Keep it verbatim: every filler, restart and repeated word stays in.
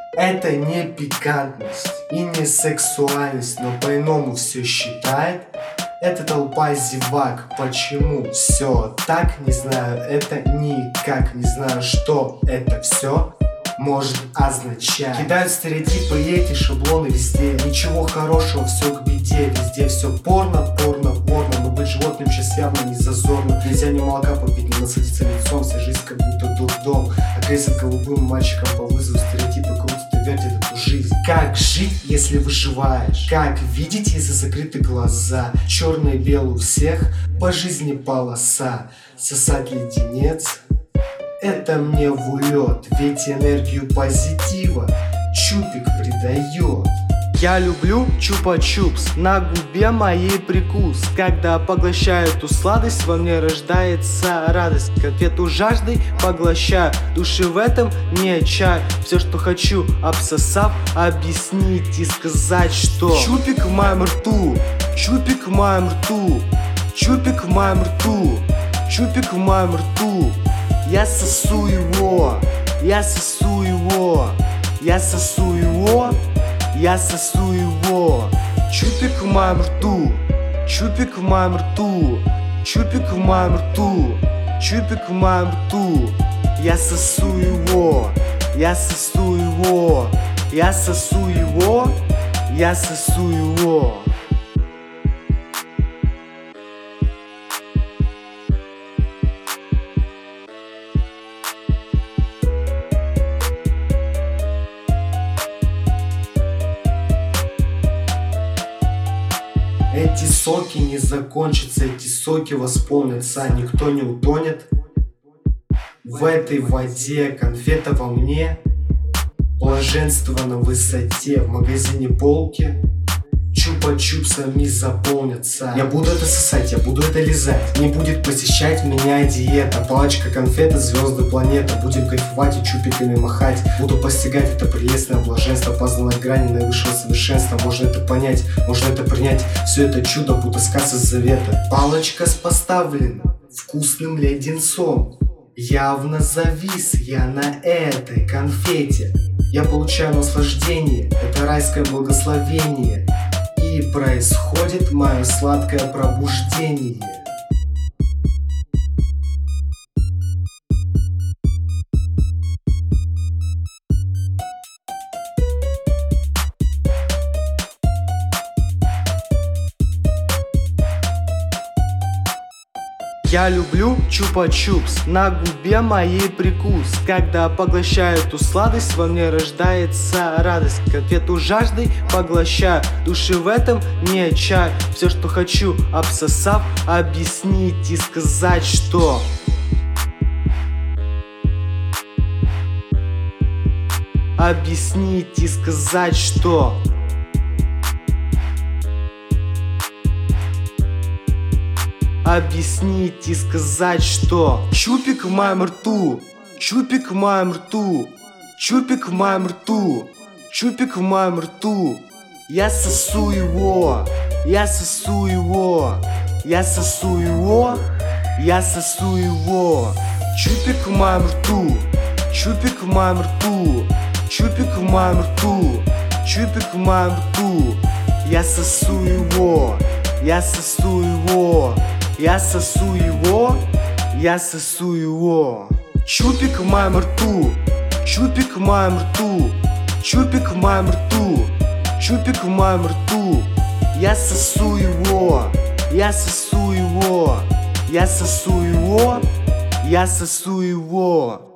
Это не пикантность и не сексуальность, но по-иному все считает. Это толпа зевак. Почему все так? Не знаю, это никак. Не знаю, что это все может означать. Кидают стереотипы и эти шаблоны везде. Ничего хорошего, все к беде. Везде все порно, порно, порно. Но быть животным сейчас явно не зазорно. Нельзя ни молока попить, ни насадиться лицом. Вся жизнь как будто дурдом. А кресло голубым мальчиком по вызову. Стереотипы крутят и вертят эту жизнь. Как жить, если выживаешь? Как видеть, если закрыты глаза? Черное и белое у всех, по жизни полоса. Сосать леденец, это мне в улет, ведь энергию позитива чупик придает. Я люблю чупа-чупс, на губе моей прикус. Когда поглощаю эту сладость, во мне рождается радость. Конфету жаждой поглощаю, души в этом не чай. Все, что хочу, обсосав, объяснить и сказать, что чупик в моем рту, чупик в моем рту, чупик в моем рту, чупик в моем рту. Я сосу его, я сосу его, я сосу его, я сосу его. Чупик в моем рту, чупик в моем рту, чупик в моем рту, чупик в моем рту. Я сосу его, я сосу его, я сосу его, я сосу его. Эти соки не закончатся, эти соки восполнятся, никто не утонет в этой воде. Конфета во мне, блаженство на высоте. В магазине полки чупа-чупсами заполнятся. Я буду это сосать, я буду это лизать. Не будет посещать меня диета. Палочка, конфета, звезды, планета. Будем кайфовать и чупиками махать. Буду постигать это прелестное блаженство, познавать грани наивысшего совершенства. Можно это понять, можно это принять. Все это чудо, будто сказка с завета. Палочка поставлена вкусным леденцом. Явно завис я на этой конфете. Я получаю наслаждение, это райское благословение. И происходит мое сладкое пробуждение. Я люблю чупа-чупс, на губе моей прикус. Когда поглощаю эту сладость, во мне рождается радость. Конфету жаждой поглощаю, души в этом не чай. Все, что хочу, обсосав, объяснить и сказать, что объяснить и сказать, что объяснить и сказать, что чупик в моем рту, чупик в моем рту, чупик в моем рту, чупик в моем рту. Я сосу его, я сосу его, я сосу его, я сосу его. Чупик в моем рту, чупик в моем рту, чупик в моем рту, чупик в моем рту. Я сосу его, я сосу его. Я сосу его, я сосу его. Чупик в моем рту, чупик в моем рту, чупик в моем рту, чупик в моем рту. Я сосу его, я сосу его, я сосу его, я сосу его.